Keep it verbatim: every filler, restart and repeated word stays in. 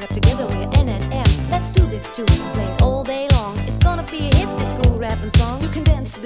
rap together, we're N and M. Let's do this too, play it all day long. It's gonna be a hit, this cool rapping song. You can dance to